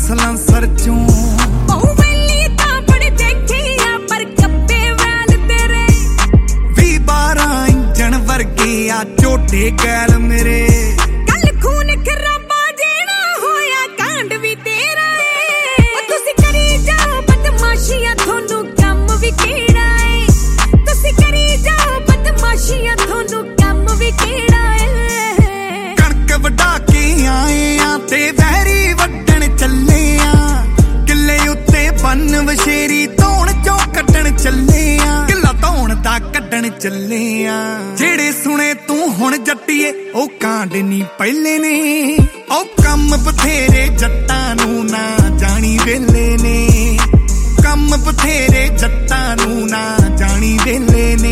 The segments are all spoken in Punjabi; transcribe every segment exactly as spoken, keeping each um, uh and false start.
ਸਲੰਸਰ ਚੋਂ ਉਹ ਵੇਲੀ ਤਾਂ ਬੜੇ ਦੇਖੇ ਆ ਪਰ ਕੱਪੇ ਵੈਲ ਤੇਰੇ ਵੀਹ ਬਾਰਾਂ ਇੰਜਣ ਵਰਗੇ ਆ ਝੋਟੇ ਗੈਲ ਮੇਰੇ ਕੱਲ ਖੂਨ ਖਰਾਬਾ ਜਿਹੜਾ ਹੋਇਆ ਕਾਂਡ ਵੀ ਤੇਰਾ ਏ ਉਹ ਤੁਸੀਂ ਕਰੀ ਜਾਓ ਬਦਮਾਸ਼ੀਆਂ ਤੁਹਾਨੂੰ ਕੰਮ ਵੀ ਕਿਹੜਾ ਏ ਤੁਸੀਂ ਕਰੀ ਜਾਓ ਬਦਮਾਸ਼ੀਆਂ ਤੁਹਾਨੂੰ ਕੰਮ ਵੀ ਕਿਹੜਾ ਏ ਕਣਕ ਵਢਾ ਕੇ ਆਏ ਆ ਤੇ ਵਹਿਰੀ ਵੱਢਣ ਚੱਲੇ ਆ ਕਿੱਲੇ ਉੱਤੇ ਬੰਨ ਵਸ਼ੇਰੀ ਧੌਣ ਚੋਂ ਕੱਢਣ ਚੱਲੇ ਆ ਕਿੱਲਾ ਧੌਣ ਦਾ ਕੱਢਣ ਚੱਲੇ ਆ ਜਿਹੜੇ ਸੁਣੇ ਤੂੰ ਹੁਣ ਜੱਟੀਏ ਉਹ ਕਾਂਡ ਨਹੀਂ ਪਹਿਲੇ ਨੇ ਉਹ ਕੰਮ ਬਥੇਰੇ ਜੱਟਾਂ ਨੂੰ ਨਾ ਜਾਣੀ ਵੇਲੇ ਨੇ ਕੰਮ ਬਥੇਰੇ ਜੱਟਾਂ ਨੂੰ ਨਾ ਜਾਣੀ ਵੇਲੇ ਨੇ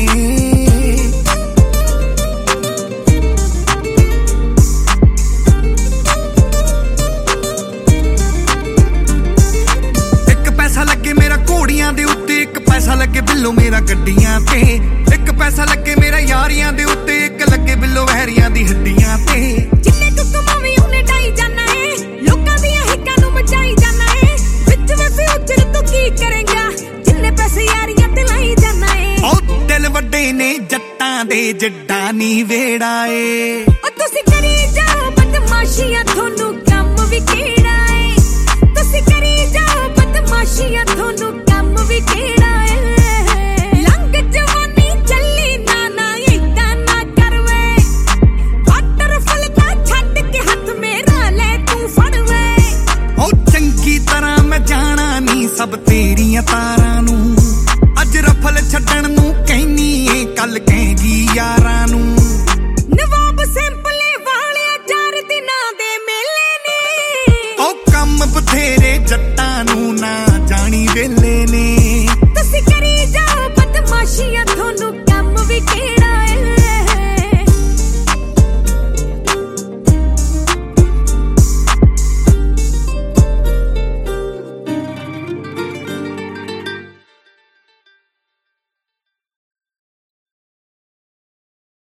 ਘੋੜੀਆਂ ਦੇ ਉੱਤੇ ਇੱਕ ਪੈਸਾ ਲੱਗੇ ਬਿੱਲੋ ਮੇਰਾ ਗੱਡੀਆਂ ਤੇ ਇੱਕ ਪੈਸਾ ਲੱਗੇ ਮੇਰਾ ਯਾਰੀਆਂ ਦੇ ਉੱਤੇ ਇੱਕ ਲੱਗੇ ਬਿੱਲੋ ਵਹਿਰੀਆਂ ਦੀ ਹੱਡੀਆਂ ਤੇ ਜਿੰਨੇ ਤੂੰ ਕਮਾਵੀ ਉਹਨੇ ਡਾਈ ਜਾਣਾ ਏ ਲੋਕਾਂ ਦੀਆਂ ਹਿੱਕਾਂ ਨੂੰ ਮਚਾਈ ਜਾਣਾ ਏ ਵਿੱਚ ਵੇ ਫਿਊਚਰ ਤੂੰ ਕੀ ਕਰੇਂਗਾ ਜਿੰਨੇ ਪੈਸੇ ਯਾਰੀਆਂ ਤੇ ਲਾਈ ਜਾਣਾ ਏ ਉਹ ਦਿਲ ਵੱਡੇ ਨੇ ਜੱਟਾਂ ਦੇ ਜੱਡਾ ਨੀ ਵੇੜਾ ਏ ਉਹ ਤੁਸੀਂ ਕਰੀ ਜਾਓ ਬਦਮਾਸ਼ੀਆਂ ਤੁਹਾਨੂੰ ਕੰਮ ਵੀ ਕਿਹੜਾ ਏ ਤੁਸੀਂ ਕਰੀ ਜਾਓ ਬਦਮਾਸ਼ੀਆਂ ਤੁਹਾਨੂੰ ਕੰਮ ਵੀ ਕਿਹੜਾ ਏ ਲੰਘ ਜਵਾਨੀ ਚੱਲੀ ਨਾ ਨਾ ਏਦਾਂ ਨਾ ਕਰਵੇ ਵਾਟਰ ਫਲਕਾ ਛੱਡ ਕੇ ਹੱਥ ਮੇਰਾ ਲੈ ਤੂੰ ਫੜਵੇ ਉਹ ਚੰਗੀ ਤਰ੍ਹਾਂ ਮੈਂ ਜਾਣਾ ਨੀ ਸਭ ਤੇਰੀਆਂ ਤਾਰਾਂ ਨੂੰ ਅੱਜ ਰਫਲ ਛੱਡਣ ਨੂੰ ਕਹਿਨੀ ਏ ਕੱਲ ਕਹੇਗੀ ਯਾਰਾਂ ਨੂੰ ਨਵਾਬ ਸਿੰਪਲੇ ਵਾਲਿਆ ਚਾਰ ਦਿਨਾਂ ਦੇ ਮੇਲੇ ਨੇ ਉਹ ਕੰਮ ਬਥੇਰੇ ਜੱਟਾਂ ਨੂੰ ਨਾ ਜਾਣੀ ਵੇਲੇ ਨੇ ਤੁਸੀਂ ਕਰੀ ਜਾਓ ਬਦਮਾਸ਼ੀਆਂ ਤੁਹਾਨੂੰ ਕੰਮ ਵੀ ਕਿਹੜਾ